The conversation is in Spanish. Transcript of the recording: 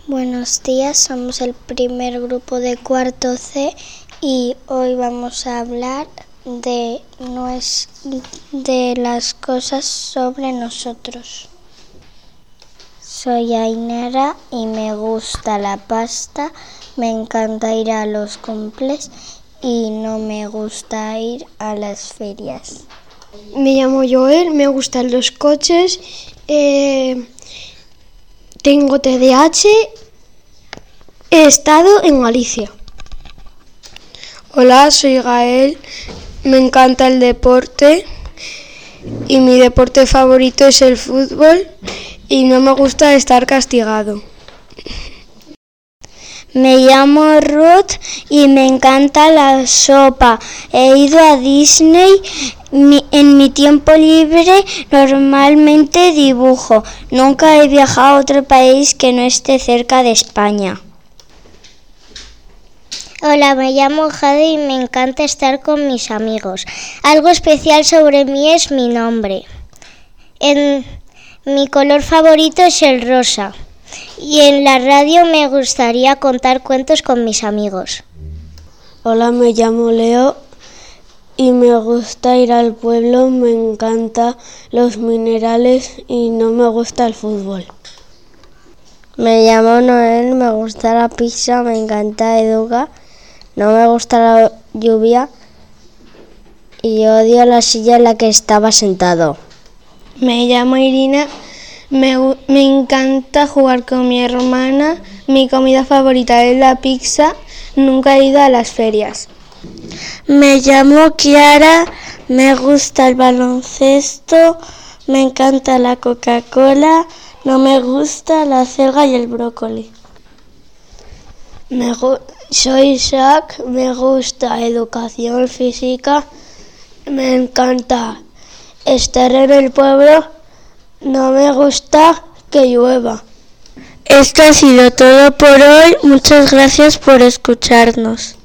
Buenos días, somos el primer grupo de cuarto C y hoy vamos a hablar de las cosas sobre nosotros. Soy Ainara y me gusta la pasta, me encanta ir a los cumples y no me gusta ir a las ferias. Me llamo Joel, me gustan los coches, tengo TDAH, he estado en Galicia. Hola, soy Gael, me encanta el deporte y mi deporte favorito es el fútbol y no me gusta estar castigado. Me llamo Ruth y me encanta la sopa. He ido a Disney. En mi tiempo libre normalmente dibujo. Nunca he viajado a otro país que no esté cerca de España. Hola, me llamo Jade y me encanta estar con mis amigos. Algo especial sobre mí es mi nombre. Mi color favorito es el rosa. Y en la radio me gustaría contar cuentos con mis amigos. Hola, me llamo Leo y me gusta ir al pueblo, me encantan los minerales y no me gusta el fútbol. Me llamo Noel, me gusta la pizza, me encanta Educa, no me gusta la lluvia y odio la silla en la que estaba sentado. Me llamo Irina. Me encanta jugar con mi hermana, mi comida favorita es la pizza, nunca he ido a las ferias. Me llamo Kiara, me gusta el baloncesto, me encanta la Coca-Cola, no me gusta la acelga y el brócoli. Soy Isaac, me gusta educación física, me encanta estar en el pueblo. No me gusta que llueva. Esto ha sido todo por hoy. Muchas gracias por escucharnos.